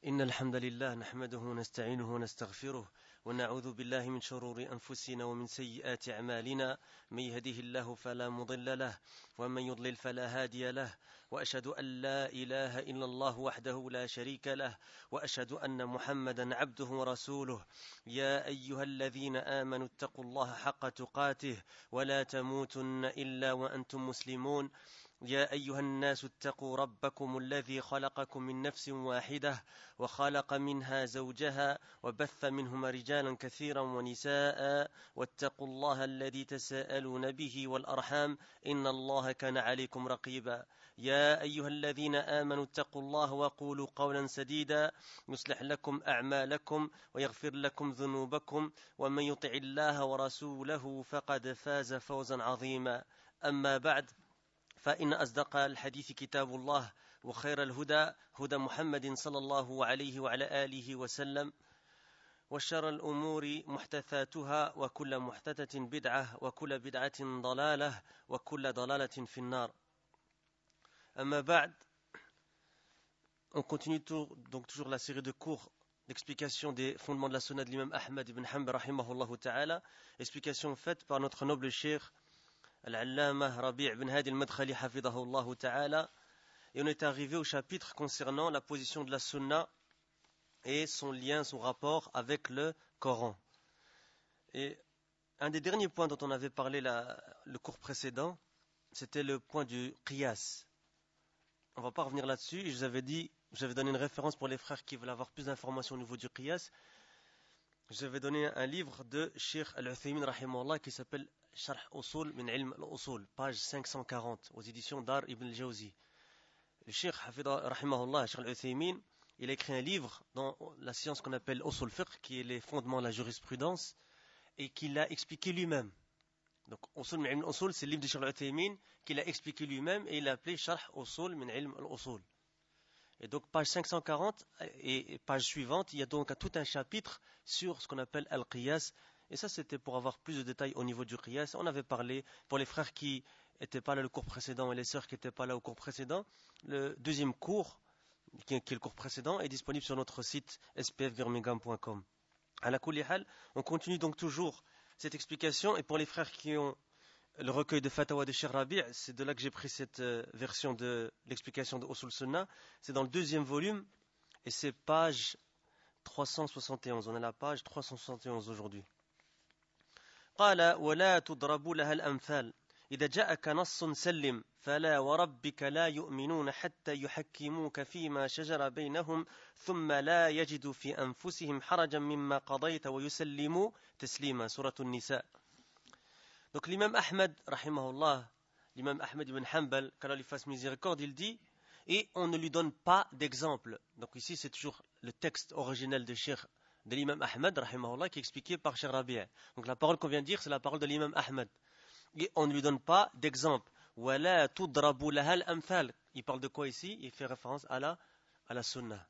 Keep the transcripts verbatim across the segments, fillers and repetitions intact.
إن الحمد لله نحمده ونستعينه ونستغفره ونعوذ بالله من شرور أنفسنا ومن سيئات أعمالنا من يهده الله فلا مضل له ومن يضلل فلا هادي له وأشهد أن لا إله إلا الله وحده لا شريك له وأشهد أن محمدا عبده ورسوله يا أيها الذين آمنوا اتقوا الله حق تقاته ولا تموتن إلا وأنتم مسلمون يا أيها الناس اتقوا ربكم الذي خلقكم من نفس واحدة وخلق منها زوجها وبث منهما رجالا كثيرا ونساء واتقوا الله الذي تساءلون به والأرحام إن الله كان عليكم رقيبا يا أيها الذين آمنوا اتقوا الله وقولوا قولا سديدا يصلح لكم أعمالكم ويغفر لكم ذنوبكم ومن يطع الله ورسوله فقد فاز فوزا عظيما أما بعد فإن أصدق الحديث كتاب الله وخير الهدى هدى محمد صلى الله عليه وعلى آله وسلم وشر الأمور محدثاتها وكل محدثة بدعة وكل بدعة ضلالة وكل ضلالة في النار. أما بعد, on continue tout, donc toujours la série de cours d'explication des fondements de la sunna de l'imam Ahmad ibn Hanbal rahimahullah ta'ala, explication faite par notre noble cheikh Al-Allama Rabi' ibn Hadi al-Madkhali hafidahullah ta'ala, et on est arrivé au chapitre concernant la position de la sunna et son lien, son rapport avec le Coran. Et un des derniers points dont on avait parlé la, le cours précédent, c'était le point du qiyas. On ne va pas revenir là-dessus. Je vous avais dit, je vous avais donné une référence pour les frères qui veulent avoir plus d'informations au niveau du qiyas. Je vous avais donné un livre de Cheikh Al-Uthaymin rahimahullah qui s'appelle Sharh Usul min Ilm al-Usul, page cinq cent quarante, aux éditions Dar ibn al-Jawzi. Le Cheikh Hafidha rahimahullah, Cheikh Al-Uthaymin, il a écrit un livre dans la science qu'on appelle Usul Fiqh, qui est les fondements de la jurisprudence, et qu'il a expliqué lui-même. Donc Usul min Ilm al-Usul, c'est le livre de Cheikh Al-Uthaymin qu'il a expliqué lui-même et il l'a appelé Sharh Usul min Ilm al-Usul. Et donc page cinq cent quarante et page suivante, il y a donc tout un chapitre sur ce qu'on appelle Al-Qiyas. Et ça, c'était pour avoir plus de détails au niveau du qiyas. On avait parlé, pour les frères qui n'étaient pas là le cours précédent et les sœurs qui n'étaient pas là au cours précédent, le deuxième cours, qui est le cours précédent, est disponible sur notre site s p f birmingham point com. À la kulli hal, on continue donc toujours cette explication. Et pour les frères qui ont le recueil de Fatawa de Cheikh Rabi', c'est de là que j'ai pris cette version de l'explication de Usul Sunnah. C'est dans le deuxième volume et c'est page trois cent soixante et onze. On est à la page trois cent soixante et onze aujourd'hui. قال ولا تضرب لها الأمثال إذا جاءك نص سلم فلا وربك لا يؤمنون حتى يحكموك فيما شجر بينهم ثم لا يجدوا في أنفسهم حرجا مما قضيت ويسلموا تسليما. سورة النساء. Donc l'imam Ahmad rahimahullah, l'imam Ahmad ibn Hanbal, qu'Allah lui fasse miséricorde, il dit et on ne lui donne pas d'exemple. Donc ici c'est toujours le texte originel de Cheikh de l'imam Ahmad rahimahullah qui est expliqué par Cheikh Rabi'. Donc la parole qu'on vient de dire, c'est la parole de l'imam Ahmad. Et on ne lui donne pas d'exemple. وَلَا تُضْرَبُ لَهَا الْأَمْثَالِ. Il parle de quoi ici? Il fait référence à la, à la sunna.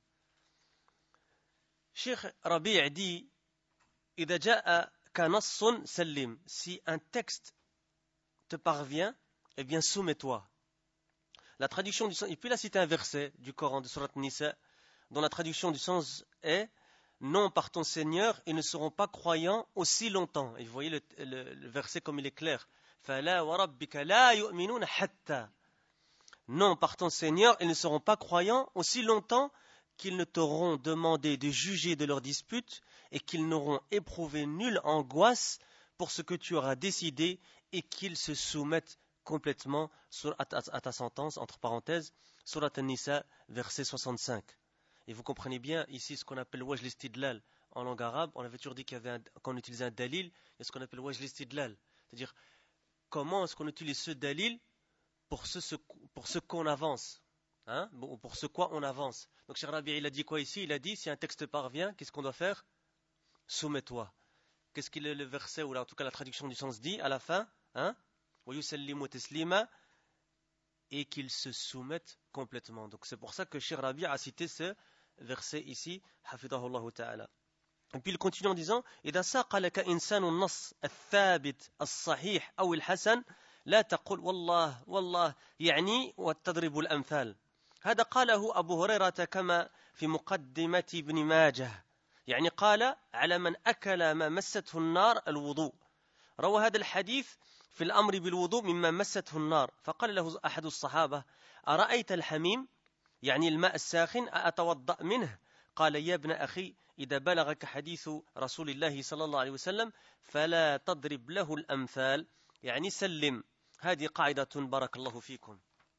Cheikh Rabi' dit إِذَا جَاءَكَ نَصٌّ سَلِّمْ. Si un texte te parvient, eh bien soumets-toi. La traduction du sens, il peut la citer un verset du Coran de Surat Nisa, dont la traduction du sens est non par ton Seigneur, ils ne seront pas croyants aussi longtemps. Et vous voyez le, le, le verset comme il est clair. فَلَا وَرَبِّكَ لَا يُؤْمِنُونَ حَتَّى. Non par ton Seigneur, ils ne seront pas croyants aussi longtemps qu'ils ne t'auront demandé de juger de leurs disputes et qu'ils n'auront éprouvé nulle angoisse pour ce que tu auras décidé et qu'ils se soumettent complètement à ta, à ta sentence, entre parenthèses, Surat An-Nisa, verset soixante-cinq. Et vous comprenez bien ici ce qu'on appelle wajh l'istidlal en langue arabe. On avait toujours dit qu'il y avait un, qu'on utilisait un dalil, il y a ce qu'on appelle wajh l'istidlal. C'est-à-dire, comment est-ce qu'on utilise ce dalil pour ce, ce, pour ce qu'on avance, hein, pour ce quoi on avance. Donc Cheikh Rabi' il a dit quoi ici? Il a dit, si un texte parvient, qu'est-ce qu'on doit faire? Soumets-toi. Qu'est-ce qu'il est le verset, ou là, en tout cas la traduction du sens dit, à la fin, hein, وَيُسَلِّمُ تَسْلِيمًا, et qu'ils se soumettent complètement. Donc c'est pour ça que Cheikh Rabi' a cité ce verset ici, hafidahullah ta'ala. Et puis il continue en disant إذا ساق لك إنسان النص الثابت الصحيح أو الحسن لا تقل والله والله يعني وتضرب الأمثال. هذا قاله أبو هريرة كما في مقدمة ابن ماجه، يعني قال على من أكل ما مسته النار الوضوء. روى هذا الحديث في الأمر بالوضوء مما مسته النار، فقال له أحد الصحابة: أرأيت الحميم، يعني الماء الساخن، أتوضأ منه؟ قال: يا ابن أخي، إذا بلغك حديث رسول الله صلى الله عليه وسلم فلا تضرب له الأمثال، يعني سلم. هذه قاعدة بارك الله فيكم.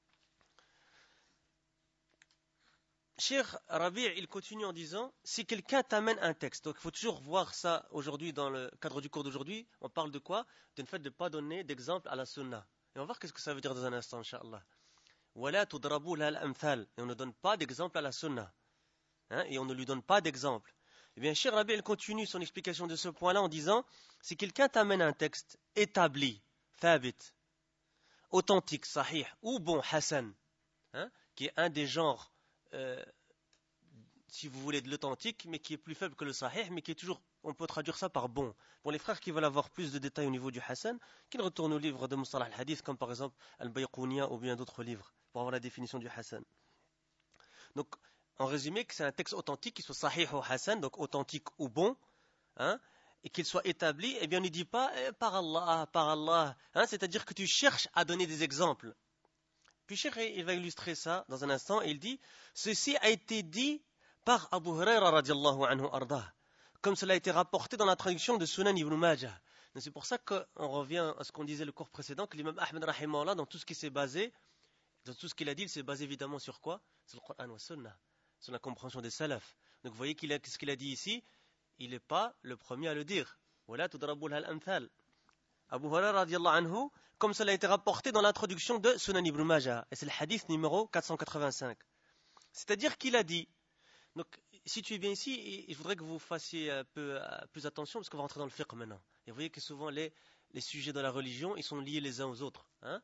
Cheikh Rabi', il continue en disant, si quelqu'un t'amène un texte, donc il faut toujours voir ça aujourd'hui dans le cadre du cours d'aujourd'hui, on parle de quoi? Du fait de ne pas donner d'exemple à la sunna. Et on va voir qu'est-ce que ça veut dire dans un instant, Inch'Allah. Wala tudrabu la al-amthal, et on ne donne pas d'exemple à la sunna. Hein, et on ne lui donne pas d'exemple. Eh bien, Cheikh Rabi', il continue son explication de ce point-là en disant, si quelqu'un t'amène un texte établi, thabit, authentique, sahih, ou bon, hasan, hein, qui est un des genres, euh, si vous voulez, de l'authentique, mais qui est plus faible que le sahih, mais qui est toujours, on peut traduire ça par bon. Pour les frères qui veulent avoir plus de détails au niveau du hasan, qu'ils retournent aux livres de Mustalah al-Hadith, comme par exemple Al-Bayqouniya ou bien d'autres livres, pour avoir la définition du hasan. Donc, en résumé, que c'est un texte authentique, qu'il soit sahih ou hasan, donc authentique ou bon, hein, et qu'il soit établi, eh bien, on ne dit pas eh, par Allah, par Allah, hein, c'est-à-dire que tu cherches à donner des exemples. Puis Cheikh, il va illustrer ça dans un instant, et il dit, ceci a été dit par Abu Huraira radiallahu anhu ardah, comme cela a été rapporté dans la traduction de Sunan ibn Majah. C'est pour ça qu'on revient à ce qu'on disait le cours précédent, que l'imam Ahmed rahimahullah, dans tout ce qui s'est basé, dans tout ce qu'il a dit, il s'est basé évidemment sur quoi? Sur le Coran wa Sunnah, sur la compréhension des salafs. Donc vous voyez qu'il a, ce qu'il a dit ici, il n'est pas le premier à le dire. Wala tudrabu al-amthal. Abu Huraira radiallahu anhu, comme cela a été rapporté dans l'introduction de Sunan ibn Majah, et c'est le hadith numéro quatre cent quatre-vingt-cinq. C'est-à-dire qu'il a dit, donc si tu es bien ici, je voudrais que vous fassiez un peu plus attention, parce qu'on va rentrer dans le fiqh maintenant. Et vous voyez que souvent les, les sujets de la religion, ils sont liés les uns aux autres. Hein.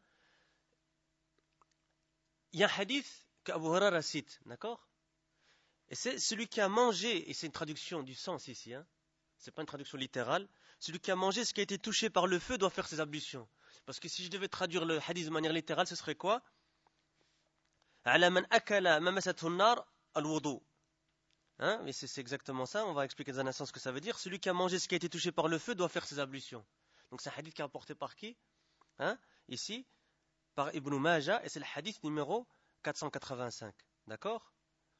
Il y a un hadith qu'Abu Huraira cite, d'accord? Et c'est celui qui a mangé, et c'est une traduction du sens ici, hein, c'est pas une traduction littérale, celui qui a mangé ce qui a été touché par le feu doit faire ses ablutions. Parce que si je devais traduire le hadith de manière littérale, ce serait quoi? Ala man akala ma masathu an-nar al-wudu. Hein, mais c'est exactement ça, on va expliquer dans un instant ce que ça veut dire. Celui qui a mangé ce qui a été touché par le feu doit faire ses ablutions. Donc c'est un hadith qui est rapporté par qui? Hein, ici, par Ibn Majah, et c'est le hadith numéro quatre cent quatre-vingt-cinq. D'accord?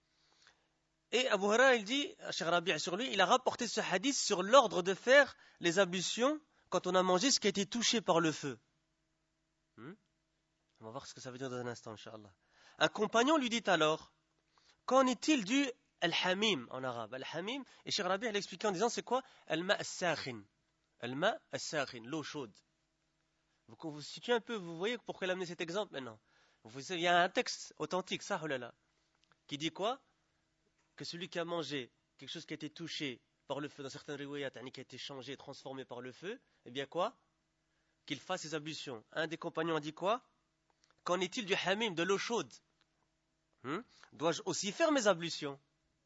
Et Abu Huraira, il dit, Cheikh Rabi' sur lui, il a rapporté ce hadith sur l'ordre de faire les ablutions quand on a mangé ce qui a été touché par le feu. Hmm? On va voir ce que ça veut dire dans un instant, Inch'Allah. Un compagnon lui dit alors, qu'en est-il du al-hamim en arabe? Al-hamim, et Cheikh Rabi' l'a expliqué en disant, c'est quoi? Al-ma' as-sakhin. Al-ma' as-sakhin, l'eau chaude. Vous vous situez un peu, vous voyez pourquoi il a amené cet exemple maintenant. Vous savez, il y a un texte authentique, ça, oh là là, qui dit quoi? Que celui qui a mangé quelque chose qui a été touché par le feu, dans certaines riwayat, qui a été changé, transformé par le feu, eh bien quoi? Qu'il fasse ses ablutions. Un des compagnons a dit quoi? Qu'en est-il du hamim, de l'eau chaude? hmm? Dois-je aussi faire mes ablutions?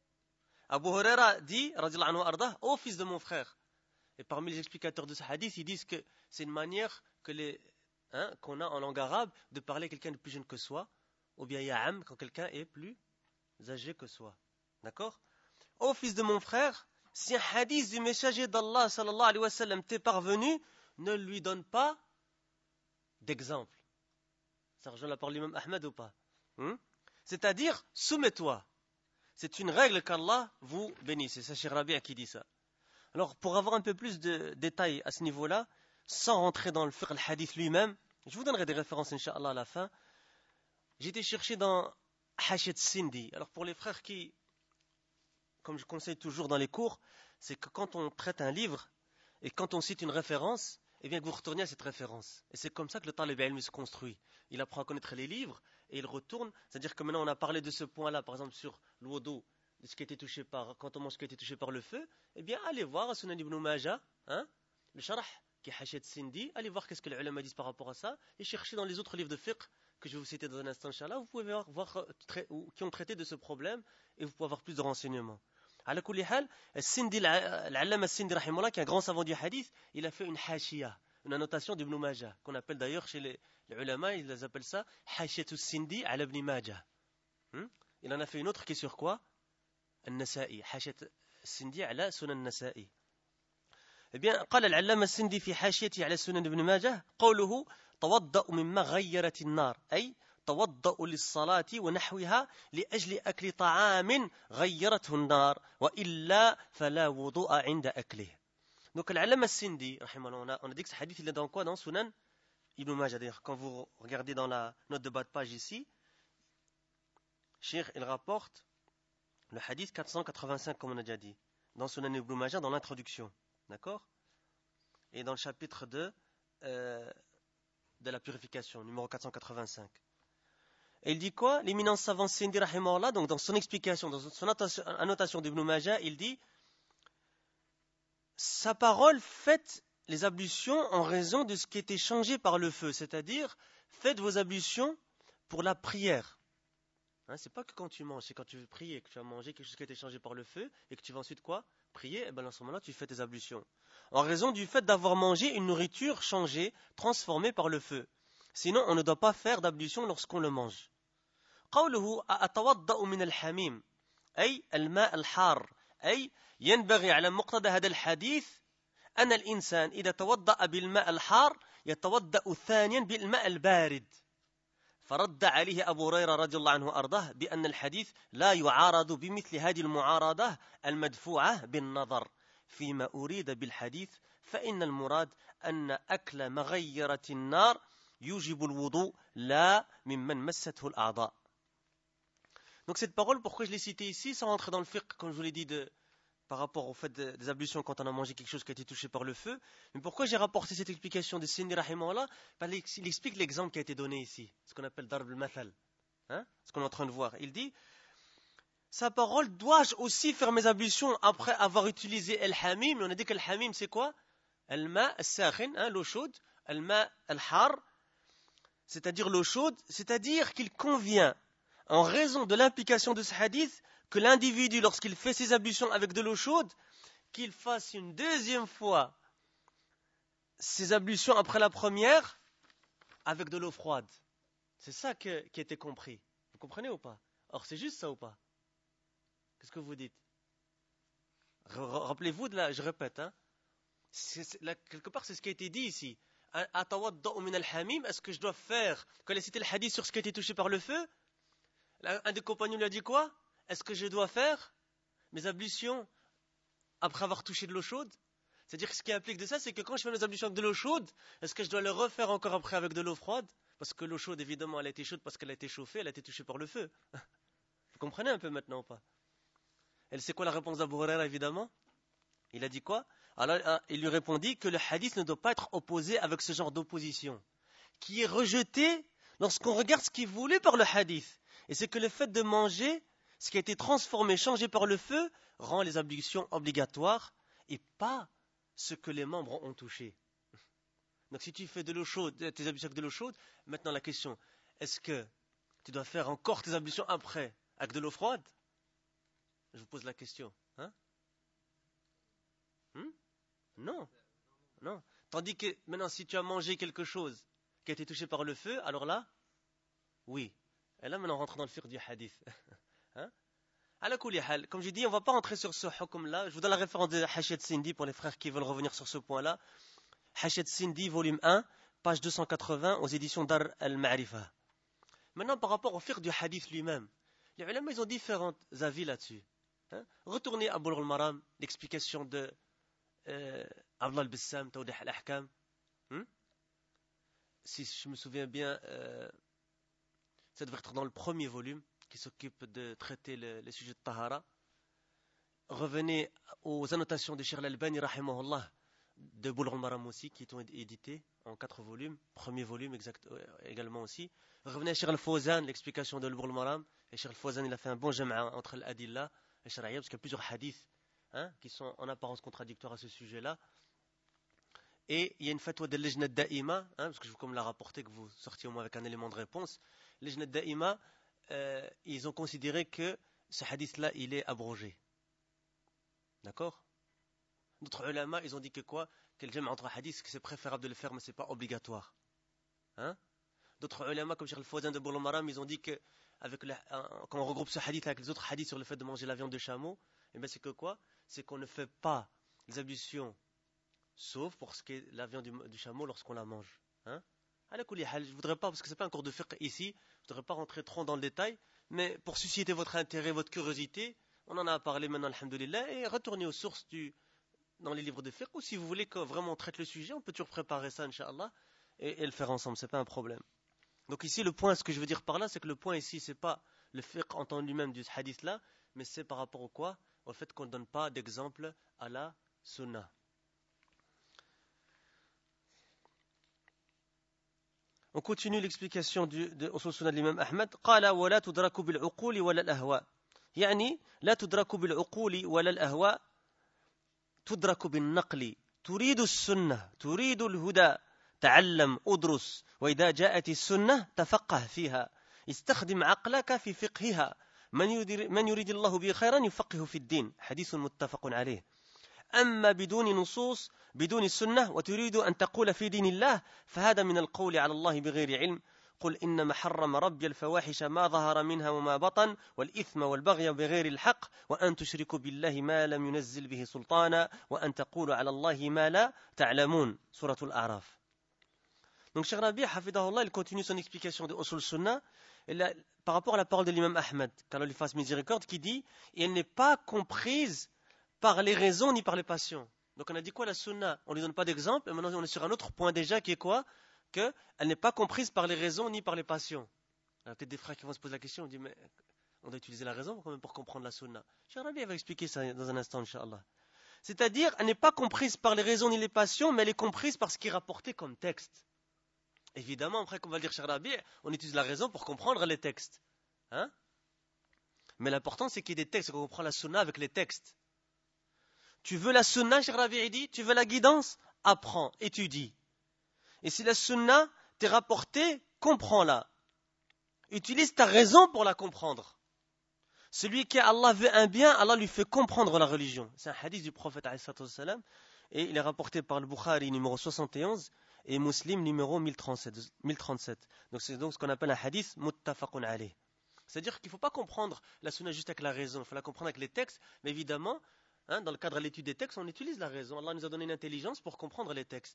Abu Huraira dit, radiallahu anhu ardah, ô fils de mon frère. Et parmi les explicateurs de ce hadith, ils disent que c'est une manière que les, hein, qu'on a en langue arabe de parler à quelqu'un de plus jeune que soi, ou bien ya'am, quand quelqu'un est plus âgé que soi. D'accord? Ô fils de mon frère, si un hadith du messager d'Allah sallallahu alayhi wa sallam t'est parvenu, ne lui donne pas d'exemple. Ça rejoint la parole de l'imam Ahmed ou pas? hmm? C'est-à-dire, soumets-toi. C'est une règle qu'Allah vous bénisse. C'est Cheikh Rabi' qui dit ça. Alors, pour avoir un peu plus de détails à ce niveau-là, sans rentrer dans le fiqh al-hadith lui-même, je vous donnerai des références, Inch'Allah, à la fin. J'ai été chercher dans Hashiyat Sindi. Alors, pour les frères qui, comme je conseille toujours dans les cours, c'est que quand on traite un livre et quand on cite une référence, eh bien que vous retournez à cette référence. Et c'est comme ça que le talib ilm se construit. Il apprend à connaître les livres et il retourne. C'est-à-dire que maintenant on a parlé de ce point-là, par exemple sur l'odo, de ce qui a été touché par, quand on mange ce qui a été touché par le feu, eh bien allez voir à Sunan ibn Majah, hein, le Sharh qui est Hashiyat Sindi, allez voir qu'est-ce que les ulama disent par rapport à ça, et cherchez dans les autres livres de fiqh que je vais vous citer dans un instant, Inch'Allah, vous pouvez voir, voir qui ont traité de ce problème et vous pouvez avoir plus de renseignements. À la kulli hal, Sindi, l'Allama Sindi rahimahullah, qui est un grand savant du hadith, il a fait une hashiyah, une annotation d'Ibn Majah, qu'on appelle d'ailleurs chez les, les ulama, ils appellent ça Hashiyatu Sindi ala Ibn Majah. Hmm? Il en a fait une autre qui est sur quoi? النسائي حاشية السندي على سنن النسائي. Eh bien, قال العلامة السندي في حاشيته على سنن ابن ماجه قوله توضأ مما غيرت النار أي توضأ للصلاة ونحوها لأجل أكل طعام غيرته النار وإلا فلا وضوء عند أكله. Donc العلامة السندي رحمه الله, on a dit que ce hadith il est dans quoi? Dans Sunan Ibn Majah. D'ailleurs, quand vous regardez dans la note de bas de page ici, Cheikh il rapporte le hadith quatre cent quatre-vingt-cinq comme on a déjà dit, dans Sunan Ibn Majah dans l'introduction. D'accord? Et dans le chapitre de, euh, de la purification, numéro quatre cent quatre-vingt-cinq. Et il dit quoi? L'éminent savant Sindi rahimahullah, donc dans son explication, dans son annotation d'Ibn Majah, il dit sa parole faites les ablutions en raison de ce qui était changé par le feu, c'est-à-dire faites vos ablutions pour la prière. Hein, c'est pas que quand tu manges, c'est quand tu veux prier, que tu vas manger quelque chose qui a été changé par le feu et que tu vas ensuite quoi? Prier, et bien à ce moment-là tu fais tes ablutions. En raison du fait d'avoir mangé une nourriture changée, transformée par le feu. Sinon on ne doit pas faire d'ablution lorsqu'on le mange. قوله أتوضأ من الحميم أي الماء الحار أي ينبغي على مقتضى هذا الحديث أن الإنسان إذا توضأ بالماء الحار يتوضأ ثانيا بالماء البارد. فرد عليه أبو هريرة رضي الله عنه أرضاه بأن الحديث لا يعارض بمثل هذه المعارضة المدفوعة بالنظر فيما أريد بالحديث فإن المراد أن أكل مغيرة النار يوجب الوضوء لا ممن مسته الأعضاء. Donc cette parole, pourquoi je l'ai citée ici, sans rentrer dans le fiqh, comme je vous l'ai dit, de, par rapport au fait de, des ablutions quand on a mangé quelque chose qui a été touché par le feu. Mais pourquoi j'ai rapporté cette explication de Sindi rahimahullah? Parce qu'il explique l'exemple qui a été donné ici, ce qu'on appelle darb al-mathal, hein, ce qu'on est en train de voir. Il dit, sa parole, dois-je aussi faire mes ablutions après avoir utilisé el-hamim? On a dit que el-hamim c'est quoi? El-ma al-sakhin, hein, l'eau chaude, el-ma al-har, c'est-à-dire l'eau chaude, c'est-à-dire qu'il convient, en raison de l'implication de ce hadith, que l'individu, lorsqu'il fait ses ablutions avec de l'eau chaude, qu'il fasse une deuxième fois ses ablutions après la première avec de l'eau froide. C'est ça que, qui a été compris. Vous comprenez ou pas? Or, c'est juste ça ou pas? Qu'est-ce que vous dites? Rappelez-vous de là, je répète, hein, c'est, c'est, là, quelque part, c'est ce qui a été dit ici. Est-ce que je dois faire, quand il a cité le hadith sur ce qui a été touché par le feu, un des compagnons lui a dit quoi? Est-ce que je dois faire mes ablutions après avoir touché de l'eau chaude? C'est-à-dire que ce qui implique de ça, c'est que quand je fais mes ablutions avec de l'eau chaude, est-ce que je dois le refaire encore après avec de l'eau froide? Parce que l'eau chaude, évidemment, elle a été chaude parce qu'elle a été chauffée, elle a été touchée par le feu. Vous comprenez un peu maintenant ou pas? Et c'est quoi la réponse d'Abu Huraira, évidemment? Il a dit quoi? Alors, il lui répondit que le hadith ne doit pas être opposé avec ce genre d'opposition, qui est rejeté lorsqu'on regarde ce qui est voulu par le hadith. Et c'est que le fait de manger, ce qui a été transformé, changé par le feu, rend les ablutions obligatoires et pas ce que les membres ont touché. Donc si tu fais de l'eau chaude, tes ablutions avec de l'eau chaude, maintenant la question, est-ce que tu dois faire encore tes ablutions après avec de l'eau froide? Je vous pose la question. Hein? Hmm? Non. Non. Tandis que maintenant si tu as mangé quelque chose qui a été touché par le feu, alors là, oui. Et là maintenant on rentre dans le fiqh du hadith. Hein? Comme j'ai dit, on ne va pas rentrer sur ce hukm là. Je vous donne la référence de Hashiyat Sindi pour les frères qui veulent revenir sur ce point là. Hashiyat Sindi, volume un, page deux cent quatre-vingts, aux éditions Dar al-Ma'rifa. Maintenant, par rapport au fiqh du hadith lui-même, les ulama, ils ont différents avis là-dessus. Hein? Retournez à Bulugh al-Maram, l'explication de euh, Abdullah al-Bissam, Tawdih al-Ahkam. Hmm? Si je me souviens bien, euh, ça devrait être dans le premier volume qui s'occupe de traiter le, les sujets de Tahara. Revenez aux annotations de Cheikh al-Albani, rahimahullah, de Bulugh al-Maram aussi, qui ont été édités en quatre volumes, premier volume exact, également aussi. Revenez à Cheikh al-Fawzan, l'explication de Bulugh al-Maram, et Cheikh al-Fawzan il a fait un bon jama'a entre l'adillah et shari'a, parce qu'il y a plusieurs hadiths hein, qui sont en apparence contradictoires à ce sujet-là. Et il y a une fatwa de l'Ejna Da'ima, hein, parce que je vous comme l'a rapporté, que vous sortiez au moins avec un élément de réponse. L'Ejna Da'ima, euh, ils ont considéré que ce hadith-là, il est abrogé. D'accord? D'autres ulama, ils ont dit que quoi? Que le jam' entre hadiths, que c'est préférable de le faire, mais c'est pas obligatoire. Hein? D'autres ulama, comme Cheikh Al-Fawzan de Boulou-Maram, ils ont dit que avec le, quand on regroupe ce hadith avec les autres hadiths sur le fait de manger la viande de chameau, eh bien c'est que quoi? C'est qu'on ne fait pas les ablutions, sauf pour ce qui est la viande du, du chameau lorsqu'on la mange. Hein? Je ne voudrais pas, parce que ce n'est pas un cours de fiqh ici, je ne voudrais pas rentrer trop dans le détail, mais pour susciter votre intérêt, votre curiosité, on en a parlé maintenant, alhamdoulilah, et retournez aux sources du, dans les livres de fiqh, ou si vous voulez que vraiment on traite le sujet, on peut toujours préparer ça, incha'Allah, et, et le faire ensemble, ce n'est pas un problème. Donc ici, le point, ce que je veux dire par là, c'est que le point ici, ce n'est pas le fiqh en tant lui-même du hadith là, mais c'est par rapport au quoi? Au fait qu'on ne donne pas d'exemple à la sunnah. On continue l'explication du, de Usul Sunnah de l'imam Ahmad. قال ولا تدرك بالعقول ولا الأهواء. يعني لا تدرك بالعقول ولا الأهواء تدرك بالنقل. تريد السنة تريد الهدى تعلم أدرس وإذا جاءت السنة تفقه فيها استخدم عقلك في فقهها من يريد, من يريد الله به خيرا يفقه في الدين حديث متفق عليه أما بدون نصوص بدون السنة وتريد أن تقول في دين الله فهذا من القول على الله بغير علم قل إنما حرم ربي الفواحش ما ظهر منها وما بطن والإثم والبغي بغير الحق وأن تشركوا بالله ما لم ينزل به سلطانا وأن تقولوا على الله ما لا تعلمون سورة الأعراف. Donc Cheikh Rabi, hafidahullah, il continue son explication de Usul Sunnah là, par rapport à la parole de l'imam Ahmed, qu'Allah lui fasse miséricorde, qui dit « Et elle n'est pas comprise par les raisons ni par les passions. » Donc on a dit quoi la Sunnah? On ne lui donne pas d'exemple, et maintenant on est sur un autre point déjà qui est quoi? Qu'elle n'est pas comprise par les raisons ni par les passions. Il y a peut-être des frères qui vont se poser la question, on dit « Mais on doit utiliser la raison pour, pour comprendre la Sunnah. » Cheikh Rabi va expliquer ça dans un instant, Inch'Allah. C'est-à-dire, elle n'est pas comprise par les raisons ni les passions, mais elle est comprise par ce qui est rapporté comme texte. Évidemment, après, comme va le dire Cheikh Rabi, on utilise la raison pour comprendre les textes. Hein? Mais l'important, c'est qu'il y ait des textes, qu'on comprend la sunna avec les textes. Tu veux la sunna, Cheikh Rabi dit, tu veux la guidance? Apprends, étudie. Et si la sunna t'est rapportée, comprends-la. Utilise ta raison pour la comprendre. Celui qui, Allah veut un bien, Allah lui fait comprendre la religion. C'est un hadith du prophète, et il est rapporté par le Bukhari, numéro soixante et onze, et Muslim numéro mille trente-sept. Donc c'est donc ce qu'on appelle un hadith muttafaqun alayh. C'est-à-dire qu'il ne faut pas comprendre la sunna juste avec la raison, il faut la comprendre avec les textes, mais évidemment, hein, dans le cadre de l'étude des textes, on utilise la raison. Allah nous a donné une intelligence pour comprendre les textes.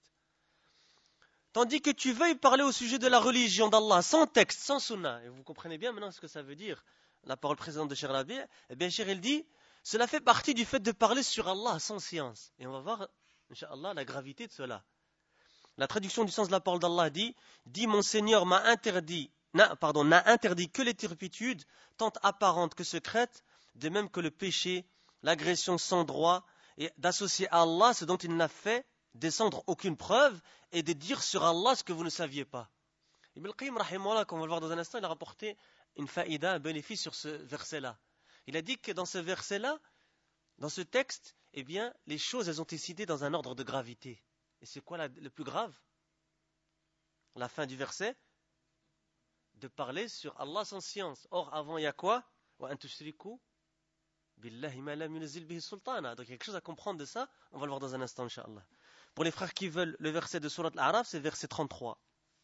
Tandis que tu veuilles parler au sujet de la religion d'Allah sans texte, sans sunna, et vous comprenez bien maintenant ce que ça veut dire, la parole précédente de Cheikh Rabi, eh bien Cheikh il dit, cela fait partie du fait de parler sur Allah sans science. Et on va voir, Inch'Allah, la gravité de cela. La traduction du sens de la parole d'Allah dit, dit mon Seigneur m'a interdit, n'a, pardon, n'a interdit que les turpitudes, tant apparentes que secrètes, de même que le péché, l'agression sans droit, et d'associer à Allah ce dont il n'a fait descendre aucune preuve, et de dire sur Allah ce que vous ne saviez pas. Ibn al-Qayyim, rahimahullah, comme on va le voir dans un instant, il a rapporté une faïda, un bénéfice sur ce verset-là. Il a dit que dans ce verset-là, dans ce texte, eh bien, les choses, elles ont été citées dans un ordre de gravité. Et c'est quoi la, le plus grave? La fin du verset, de parler sur Allah sans science. Or, avant, il y a quoi? Donc, il y a quelque chose à comprendre de ça. On va le voir dans un instant, Inch'Allah. Pour les frères qui veulent le verset de Surat Al-A'raf, c'est verset trente-trois.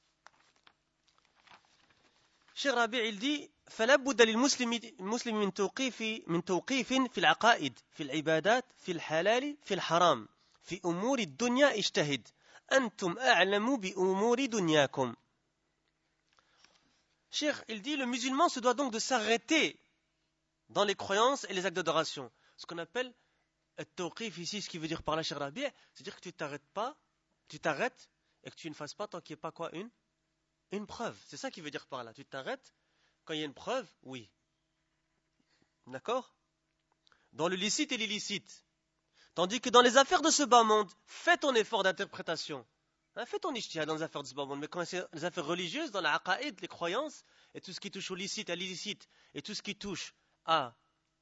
Cheikh Rabi, il dit فلا بد للمسلم المسلم من توقيف من توقيف في العقائد في العبادات في الحلال في الحرام في أمور الدنيا اجتهد أنتم أعلم بأمور دنياكم. Cheikh, il dit le musulman se doit donc de s'arrêter dans les croyances et les actes d'adoration. Ce qu'on appelle التوقيف ici, ce qui veut dire par là Cheikh Rabi, c'est-à-dire que tu t'arrêtes pas, tu t'arrêtes et que tu ne fasses pas tant qu'il n'y a pas quoi une Une preuve, c'est ça qui veut dire par là. Tu t'arrêtes quand il y a une preuve, oui. D'accord? Dans le licite et l'illicite. Tandis que dans les affaires de ce bas monde, fais ton effort d'interprétation. Hein, fais ton ijtihad dans les affaires de ce bas monde. Mais quand c'est les affaires religieuses, dans la aqaïd, les croyances, et tout ce qui touche au licite, à l'illicite, et tout ce qui touche à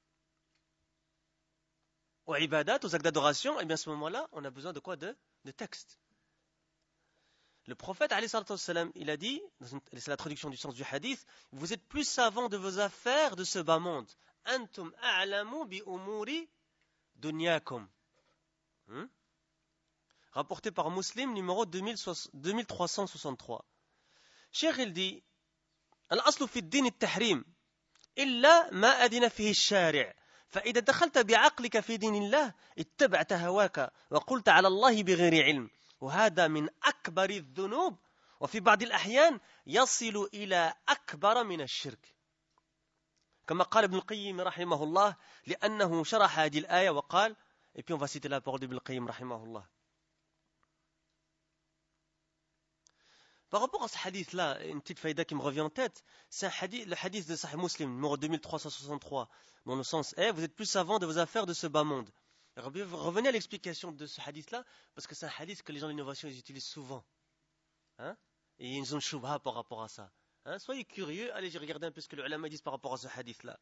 aux ibadat, aux actes d'adoration, et bien à ce moment-là, on a besoin de quoi? De, de texte. Le prophète, il a dit, c'est la traduction du sens du hadith, vous êtes plus savants de vos affaires de ce bas monde. Antum a'lamu bi umuri dunyakum. Hmm? Rapporté par Muslim, numéro deux mille trois cent soixante-trois. Cheikh il dit الأصل في الدين التحريم إلا ما أذن فيه الشارع فإذا دخلت بعقلك في دين الله اتبعت هواك وقلت على الله بغير علم وهذا من أكبر الذنوب وفي بعض الأحيان يصل إلى أكبر من الشرك كما قال ابن القيم رحمه الله لأنه شرح هذه الآية وقال et puis on va citer la parole d'Ibn al-Qayyim رحمه الله. Par rapport à ce hadith-là, une petite faïda qui me revient en tête, c'est un hadith, le hadith de Sahih Muslim, numéro deux mille trois cent soixante-trois, dont le sens est, vous êtes plus savants de vos affaires de ce bas monde. Revenez à l'explication de ce hadith-là, parce que c'est un hadith que les gens de l'innovation ils utilisent souvent. Hein? Et ils ont une shubha par rapport à ça. Hein? Soyez curieux, allez regarder un peu ce que les ulama disent par rapport à ce hadith-là.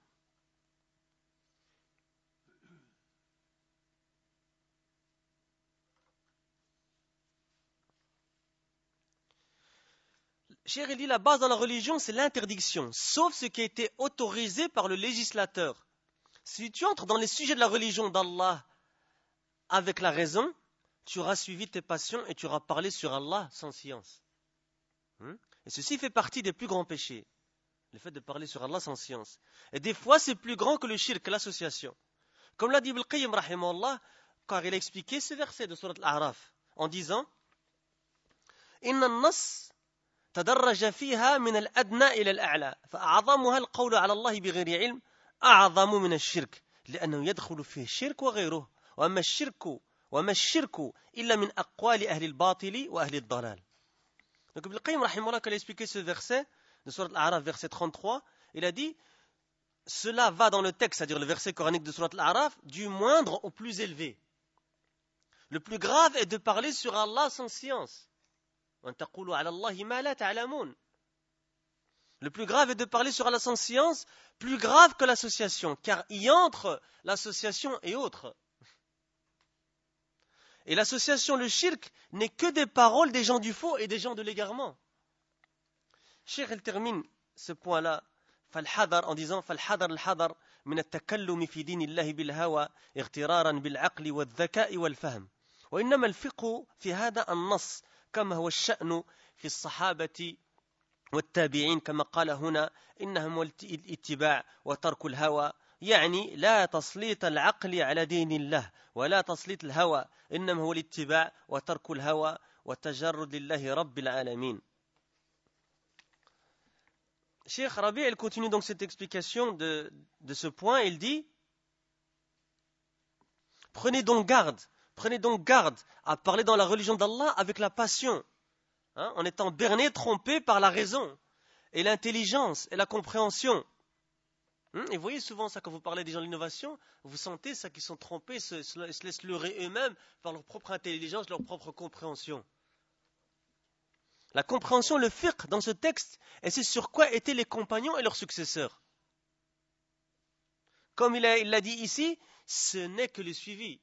Cheikh il dit la base dans la religion c'est l'interdiction, sauf ce qui a été autorisé par le législateur. Si tu entres dans les sujets de la religion d'Allah avec la raison, tu auras suivi tes passions et tu auras parlé sur Allah sans science. Et ceci fait partie des plus grands péchés, le fait de parler sur Allah sans science. Et des fois c'est plus grand que le shirk, l'association. Comme l'a dit Ibn al-Qayyim rahimahullah, car il a expliqué ce verset de Surat Al-A'raf en disant Inna an-nas تدرج فيها من الأدنى إلى الأعلى فأعظمها القول على الله بغير علم أعظم من الشرك لأنه يدخل فيه الشرك وغيره وأما الشرك وما الشرك إلا من أقوال أهل الباطل وأهل الضلال. Donc Ibn al-Qayyim rahimahullah, quand il a expliqué ce verset de Surat Al-A'raf, verset trente-trois, il a dit cela va dans le texte, c'est-à-dire le verset coranique de Surat Al-A'raf, du moindre au plus élevé. Le plus grave est de parler sur Allah sans science. Le plus grave est de parler sur Allah sans science, plus grave que l'association, car y entre l'association et autres. Et l'association, le shirk, n'est que des paroles des gens du faux et des gens de l'égarement. Cheikh, il termine ce point-là en disant فالحذر الحذر من التكلم في دين الله بالهوى اغترارا بالعقل والذكاء والفهم وإنما الفقه في هذا النص كما هو الشأن في الصحابة والتابعين كما قال هنا إنهم الاتباع وترك الهوى يعني لا تسليط العقل على دين الله ولا تسليط الهوى إنما هو الاتباع وترك الهوى وتجرد لله رب العالمين. Cheikh Rabi, il continue donc cette explication de, de ce point, il dit prenez donc garde Prenez donc garde à parler dans la religion d'Allah avec la passion, hein, en étant berné, trompé par la raison et l'intelligence et la compréhension. Hum, et vous voyez souvent ça quand vous parlez des gens de l'innovation, vous sentez ça qu'ils sont trompés, se, se, se laissent leurrer eux-mêmes par leur propre intelligence, leur propre compréhension. La compréhension, le fiqh dans ce texte, et c'est sur quoi étaient les compagnons et leurs successeurs. Comme il, a, il l'a dit ici, ce n'est que le suivi.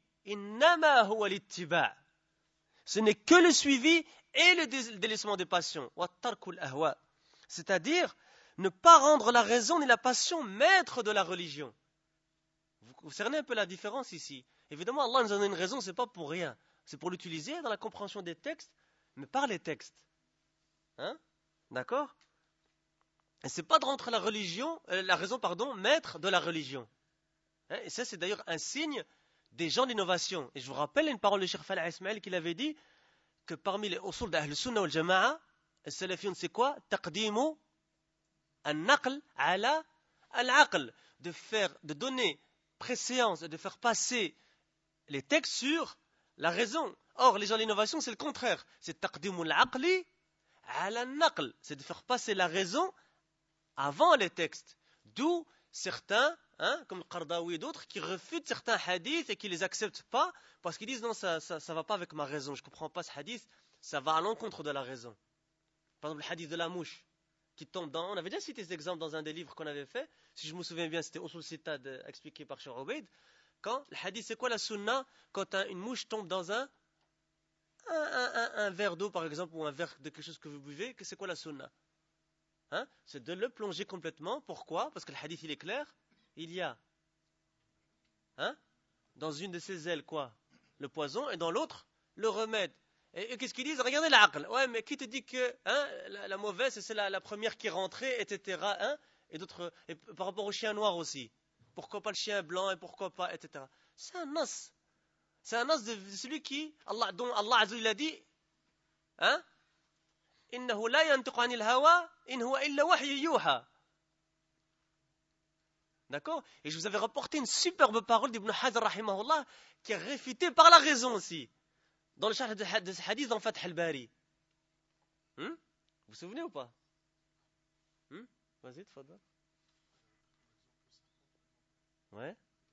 Ce n'est que le suivi et le délaissement des passions. C'est-à-dire ne pas rendre la raison ni la passion maître de la religion. Vous cernez un peu la différence ici. Évidemment, Allah nous en a une raison, ce n'est pas pour rien. C'est pour l'utiliser dans la compréhension des textes, mais par les textes. Hein? D'accord? Et ce n'est pas de rendre la religion, euh, la raison, pardon, maître de la religion. Hein? Et ça, c'est d'ailleurs un signe des gens d'innovation. Et je vous rappelle une parole de Cheikh Falah Ismail qu'il avait dit que parmi les usul d'Ahl Sunnah wal Jama'a, les salafiyun c'est quoi? Taqdimu an-naql ala al-aql, de faire, de donner préséance, de faire passer les textes sur la raison. Or, les gens d'innovation c'est le contraire. C'est taqdimu al-aqli ala al-naql, c'est de faire passer la raison avant les textes. D'où certains Hein, comme Qardawi et d'autres, qui refutent certains hadiths et qui ne les acceptent pas parce qu'ils disent non, ça ne va pas avec ma raison, je ne comprends pas ce hadith, ça va à l'encontre de la raison. Par exemple, le hadith de la mouche qui tombe dans. On avait déjà cité cet exemple dans un des livres qu'on avait fait, si je me souviens bien, c'était Usul Sitta expliqué par Cheikh Obeid. Quand le hadith, c'est quoi la sunna? Quand une mouche tombe dans un, un, un, un, un verre d'eau, par exemple, ou un verre de quelque chose que vous buvez, c'est quoi la sunna? Hein? C'est de le plonger complètement. Pourquoi? Parce que le hadith, il est clair. Il y a hein, dans une de ses ailes quoi? Le poison et dans l'autre le remède. Et, et qu'est-ce qu'ils disent? Regardez l'aql. Ouais, mais qui te dit que hein, la, la mauvaise, c'est la, la première qui est rentrée, et cetera. Hein, et d'autres, et par rapport au chien noir aussi. Pourquoi pas le chien blanc et pourquoi pas, et cetera. C'est un nas. C'est un nas de, de celui qui, Allah, dont Allah Azza wa a dit, hein, innahu la yantiqu anil hawa, in huwa illa wahyu yuha. D'accord? Et je vous avais rapporté une superbe parole d'Ibn Hajar rahimahullah qui est réfutée par la raison aussi. Dans le charh de ce hadith dans Fath al-Bari. Hmm? Vous vous souvenez ou pas? hmm? Vas-y, tfadal. Ouais.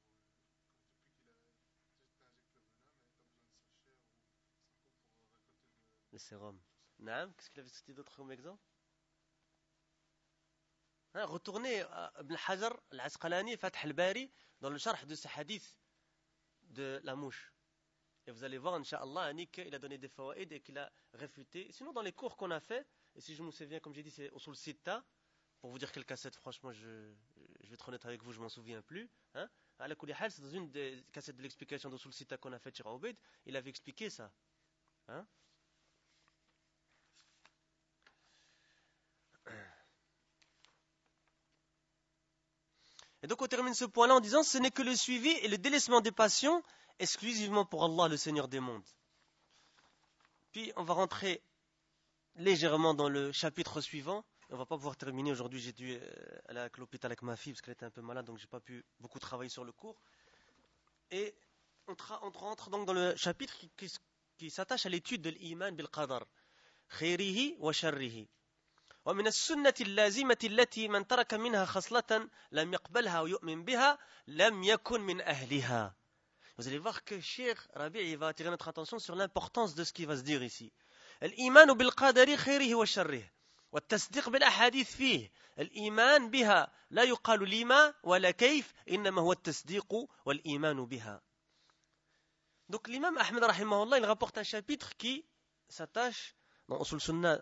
Le sérum. Naam, qu'est-ce qu'il avait cité d'autre comme exemple? Hein, retournez à Ibn Hajar al-Asqalani, Fath al-Bari, dans le charh de ce hadith de la mouche. Et vous allez voir, Inch'Allah, qu'il a donné des fawaïd et qu'il a réfuté. Sinon, dans les cours qu'on a fait, et si je me souviens, comme j'ai dit, c'est Usul Sitta, pour vous dire quelle cassette, franchement, je, je vais être honnête avec vous, je m'en souviens plus. Hein. À la Kulihal, c'est dans une des cassettes de l'explication d'Usul Sitta qu'on a fait chez Ubaid, il avait expliqué ça. Hein. Et donc, on termine ce point-là en disant, ce n'est que le suivi et le délaissement des passions, exclusivement pour Allah, le Seigneur des mondes. Puis, on va rentrer légèrement dans le chapitre suivant. On ne va pas pouvoir terminer aujourd'hui. J'ai dû aller à l'hôpital avec ma fille parce qu'elle était un peu malade, donc je n'ai pas pu beaucoup travailler sur le cours. Et on, tra- on rentre donc dans le chapitre qui, qui, qui s'attache à l'étude de l'iman bil qadar. Khayrihi wa sharrihi. ومن السنة اللازمة التي من ترك منها خصلة لم يقبلها ويؤمن بها لم يكن من أهلها. Vous allez voir que Cheikh Rabi' va attirer notre attention sur l'importance de ce qui va se dire ici. الإيمان بالقدر خيره وشره والتصديق بالأحاديث فيه. الإيمان بها لا يقال لما ولا كيف إنما هو التصديق والإيمان بها. Donc l'imam Ahmed rahimahullah, il rapporte un chapitre qui s'attache dans Usul Sunnah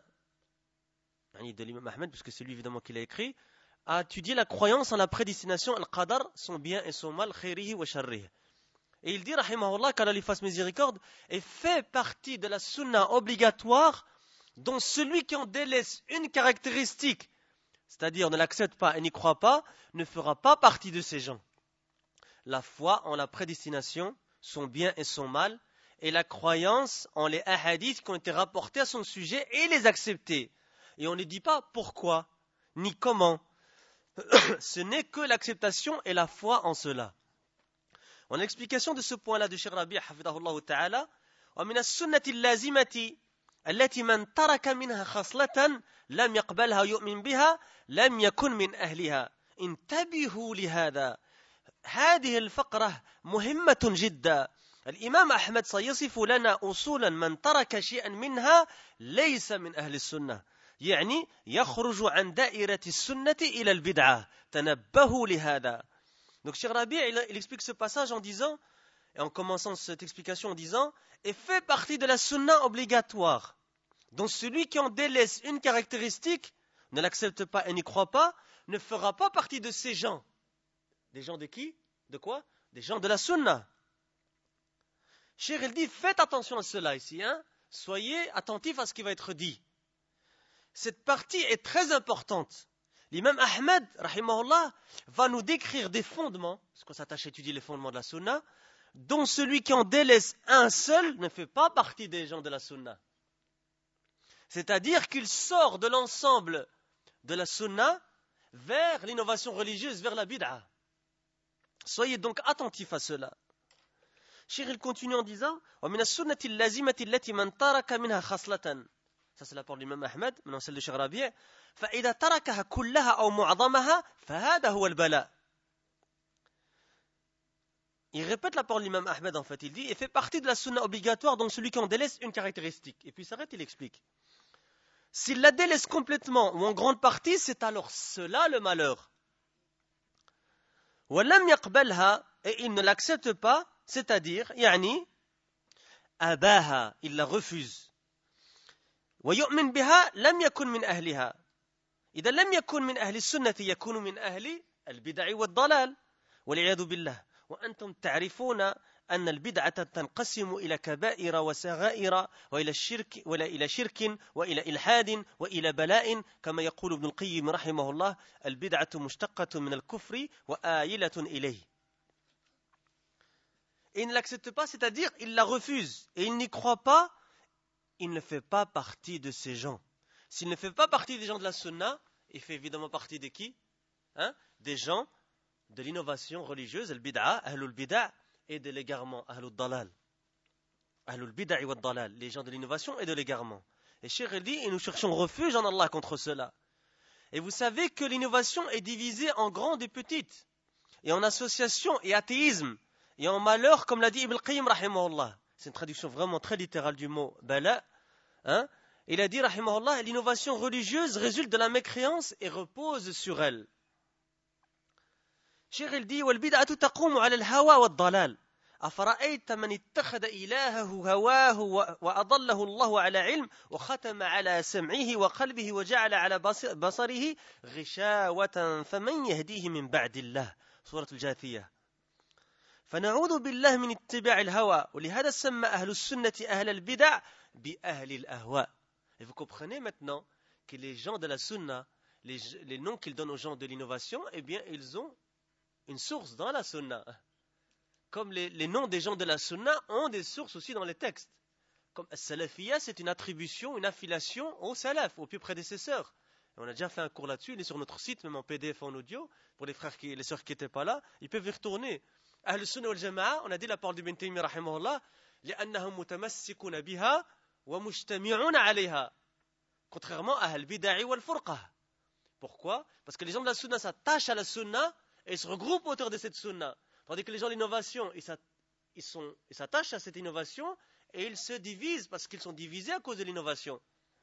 de l'imam Ahmed, puisque c'est lui évidemment qui l'a écrit, à étudier la croyance en la prédestination, al-qadar, son bien et son mal, khayrihi wa sharrihi. Et il dit, rahimahullah, qu'Allah lui fasse miséricorde, et fait partie de la sunna obligatoire, dont celui qui en délaisse une caractéristique, c'est-à-dire ne l'accepte pas et n'y croit pas, ne fera pas partie de ces gens. La foi en la prédestination, son bien et son mal, et la croyance en les hadiths qui ont été rapportés à son sujet et les accepter. Et on ne dit pas pourquoi, ni comment. Ce n'est que l'acceptation et la foi en cela. En explication de ce point-là de Cheikh Rabi' hafidahullah ta'ala, ومن السنة اللازمة التي من ترك منها خصلة لم يقبلها يؤمن بها لم يكن من أهلها. انتبهوا لهذا. هذه الفقرة مهمة جدا. الإمام أحمد سيصف لنا أصولا من ترك شيئا منها ليس من أهل السنة. يعني يخرج عن دائرة السنة إلى البدعة. تنبهوا لهذا. Donc Cheikh Rabi' il, il explique ce passage en disant, et en commençant cette explication en disant, et fait partie de la sunna obligatoire, dont celui qui en délaisse une caractéristique, ne l'accepte pas et n'y croit pas, ne fera pas partie de ces gens. Des gens de qui? De quoi? Des gens de la sunna. Cheikh il dit, faites attention à cela ici, hein? Soyez attentifs à ce qui va être dit. Cette partie est très importante. L'imam Ahmed, rahimahullah, va nous décrire des fondements, parce qu'on s'attache à étudier les fondements de la sunna, dont celui qui en délaisse un seul ne fait pas partie des gens de la sunna. C'est-à-dire qu'il sort de l'ensemble de la sunna vers l'innovation religieuse, vers la bid'a. Soyez donc attentifs à cela. Cheikh il continue en disant, وَمِنَ السُّنَّةِ اللَّازِمَةِ الَّتِي مَنْ تَرَكَ مِنْهَا خَصْلَةً. Ça c'est la parole de l'imam Ahmed, maintenant celle de Cheikh Rabi'. فإذا تركها كلها أو معظمها فهذا هو البلاء. Il répète la parole de l'imam Ahmed en fait, il dit, et fait partie de la sunna obligatoire dont celui qui en délaisse une caractéristique. Et puis il s'arrête, il explique. S'il la délaisse complètement ou en grande partie, c'est alors cela le malheur. وَلَمْ يَقْبَلْهَا, et il ne l'accepte pas, c'est-à-dire, يعني, أباها, il la refuse. ويؤمن بها لم يكن من أهلها. إذا لم يكن من أهل السنة يكون من أهل البدع والضلال والعياذ بالله. وأنتم تعرفون أن البدعة تنقسم إلى كبائر وصغائر وإلى الشرك ولا إلى شرك وإلى إلحاد وإلى بلاء كما يقول ابن القيم رحمه الله البدعة مشتقة من الكفر وآيلة إليه. Et il ne l'accepte pas, c'est-à-dire il la refuse et il n'y croit pas, il ne fait pas partie de ces gens. S'il ne fait pas partie des gens de la sunna, il fait évidemment partie de qui, hein? Des gens de l'innovation religieuse, al-bid'a, ahlul bid'a, et de l'égarement, ahlul dalal. Ahlul bid'a wa dalal, les gens de l'innovation et de l'égarement. Et Cheikh dit, et nous cherchons refuge en Allah contre cela. Et vous savez que l'innovation est divisée en grandes et petites, et en association et athéisme, et en malheur, comme l'a dit Ibn al-Qayyim, rahimahullah. C'est une traduction vraiment très littérale du mot bala. Hein? Il a dit, rahimahullah, l'innovation religieuse résulte de la mécréance et repose sur elle. Cheikh il dit, وَالْبِدْعَةُ تَقُومُ عَلَى الْهَوَى وَالضَّلَالِ أَفَرَأَيْتَ مَنِ اتَّخَذَ إِلَهَهُ هَوَاهُ وَأَضَلَّهُ اللَّهُ عَلَى عِلْمٍ وَخَتَمَ عَلَى سَمْعِهِ وَقَلْبِهِ وَجَعَلَ عَلى بَصَرِهِ غِشَاوَةً فَمَنْ يَهْدِيهِ مِنْ بَعْدِ اللَّهِ سورة الجاثية. فنعوذ بالله من اتباع الهوى ولهذا سمى أهل السنة أهل البدع بأهل الأهواء. Et vous comprenez maintenant que les gens de la sunna, les, les noms qu'ils donnent aux gens de l'innovation, eh bien ils ont une source dans la sunna. Comme les, les noms des gens de la sunna ont des sources aussi dans les textes. Comme as-salafiyya, c'est une attribution, une affiliation au salaf, aux plus prédécesseurs. Et on a déjà fait un cours là-dessus, il est sur notre site, même en P D F, en audio, pour les frères et les sœurs qui n'étaient pas là, ils peuvent y retourner. Ahl Sunna wal Jama'a, on a dit la parole d'Ibn Taymiyyah rahimahullah, لأنهم متمسكون بها ومجتمعون عليها. Contrairement à Ahl Bid'a wal Furqa. Pourquoi? Parce que les gens de la Sunna s'attachent à la Sunna et se regroupent autour de cette Sunna. Tandis que les gens de l'innovation, ils s'attachent à cette innovation et ils se divisent parce qu'ils sont divisés à cause de l'innovation.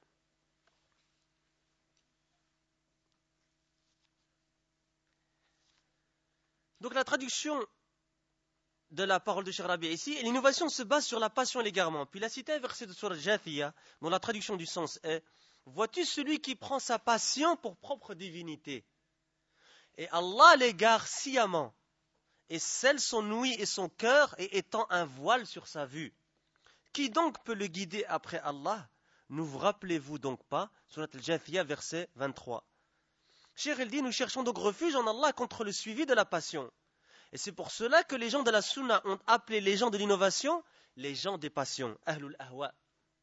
Donc la traduction de la parole de Cheikh Rabi ici, l'innovation se base sur la passion et l'égarement. Puis il a cité un verset de Sourate Jathiyah, dont la traduction du sens est « Vois-tu celui qui prend sa passion pour propre divinité et Allah l'égare sciemment et scelle son ouïe et son cœur et étend un voile sur sa vue. Qui donc peut le guider après Allah? Ne vous rappelez-vous donc pas » Sourate Al-Jathiyah, verset vingt-trois. Cheikh il dit, nous cherchons donc refuge en Allah contre le suivi de la passion. Et c'est pour cela que les gens de la Sunna ont appelé les gens de l'innovation les gens des passions, Ahlul Ahwa.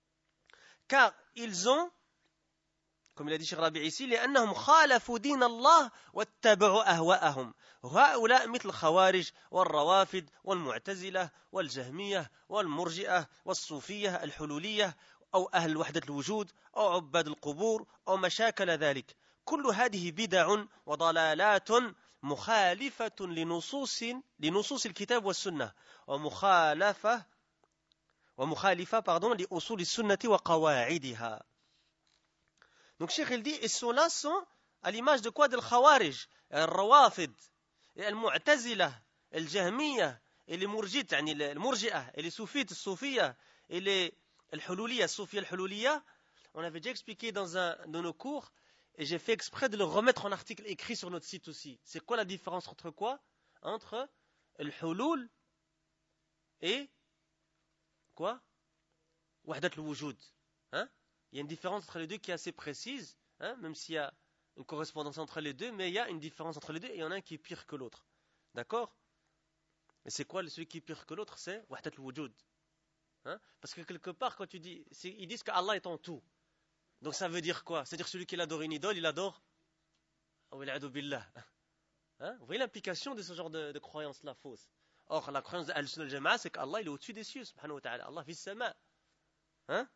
Car ils ont, comme il a dit Cheikh Rabi ici, لأنهم خالفوا دين الله واتبعوا أهواءهم. هؤلاء مثل الخوارج والروافد والمعتزلة والجهمية والمرجئة والصوفية الحلولية أو أهل وحدة الوجود أو عباد القبور أو مشاكل ذلك. كل هذه بدع وضلالات مخالفة لنصوص لنصوص الكتاب والسنة ومخالفة ومخالفة pardon لأصول السنة وقواعدها. Donc Cheikh il dit, et ceux-là sont à l'image de quoi? De l'Khawarij, al-Rawafid, et al-Mu'tazila, al-Jahmiya, et les Murjit, yani les Murji'ah, et les Soufites, al-Soufiyya, et les al-Hululiyya, al-Soufiyya al-Hululiyya. On avait déjà expliqué dans un de nos cours, et j'ai fait exprès de le remettre en article écrit sur notre site aussi. C'est quoi la différence entre quoi? Entre al-Hulul et quoi? Wahdat al-Wujud. Hein? Il y a une différence entre les deux qui est assez précise, hein, même s'il y a une correspondance entre les deux, mais il y a une différence entre les deux et il y en a un qui est pire que l'autre. D'accord? Et c'est quoi celui qui est pire que l'autre? C'est Wahdat al-Wujud. Hein? Parce que quelque part, quand tu dis, ils disent qu'Allah est en tout. Donc ça veut dire quoi? C'est-à-dire celui qui adore une idole, il adore billah. Hein? Vous voyez l'implication de ce genre de, de croyance-là fausse. Or, la croyance de Al-Sunnah al-Jama'a, c'est qu'Allah il est au-dessus des cieux, subhanahu wa ta'ala. Allah fi sama. Hein?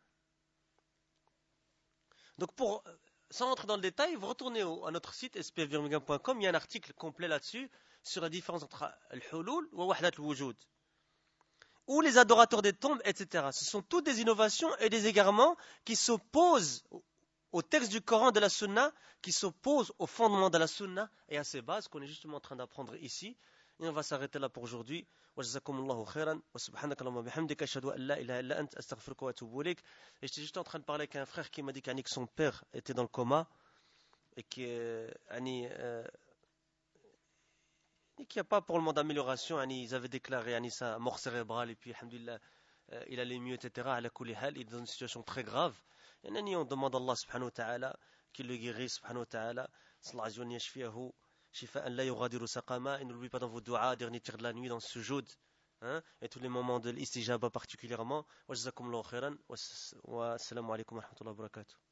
Donc, pour, sans entrer dans le détail, vous retournez au, à notre site s p f birmingham point com, il y a un article complet là-dessus sur la différence entre al-hulul ou wahdat al-wujud, ou les adorateurs des tombes, et cetera. Ce sont toutes des innovations et des égarements qui s'opposent au, au texte du Coran de la Sunna, qui s'opposent au fondement de la Sunna et à ses bases qu'on est justement en train d'apprendre ici. Et on va s'arrêter là pour aujourd'hui. Wajazakumullahu khairan wa subhanaka Allahumma bihamdika ashhadu an la ilaha illa ant astaghfiruka wa atubu ilayk. Et j'étais juste en train de parler avec un frère qui m'a dit que son père était dans le coma et que euh, et qu'il n'y a pas pour le moment d'amélioration. Yani, ils avaient déclaré yani, sa mort cérébrale et puis, alhamdoulilah, euh, il allait mieux, et cetera. Ala kulli hal, il est dans une situation très grave. Et yani, on demande à Allah subhanahu wa ta'ala qu'il le guérisse subhanahu wa ta'ala. Sallallahu alayhi wa sallam yashfiyahu, shifa'an la yughadiru saqama. Et n'oubliez pas dans vos du'as, dernier tir de la nuit, dans ce sujoud, hein, et tous les moments de l'istijaba particulièrement. Wa jazakumullahu khairan. Wa assalamu alaikum wa rahmatullahi wa barakatuh.